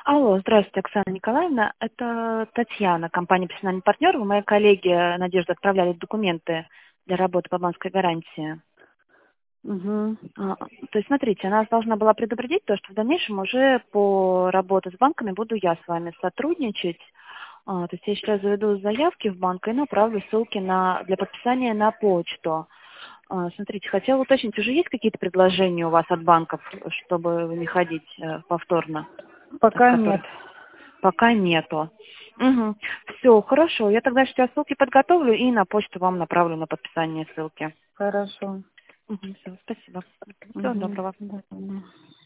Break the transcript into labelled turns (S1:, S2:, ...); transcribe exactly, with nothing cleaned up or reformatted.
S1: Алло, здравствуйте, Оксана Николаевна. Это Татьяна, компания «Профессиональный партнер». Вы, мои коллеги Надежда, отправляли документы для работы по банковской гарантии.
S2: Угу.
S1: А, То есть, смотрите, она должна была предупредить то, что в дальнейшем уже по работе с банками буду я с вами сотрудничать. А, То есть я сейчас заведу заявки в банк и направлю ссылки на, для подписания на почту. А, Смотрите, хотела уточнить, уже есть какие-то предложения у вас от банков, чтобы не ходить э, повторно, от
S2: Пока нет.
S1: которых пока нету? Угу. Все, хорошо. Я тогда сейчас ссылки подготовлю и на почту вам направлю на подписание ссылки.
S2: Хорошо.
S1: Угу, все, спасибо. Всего
S2: Угу.
S1: доброго.
S2: Да, да.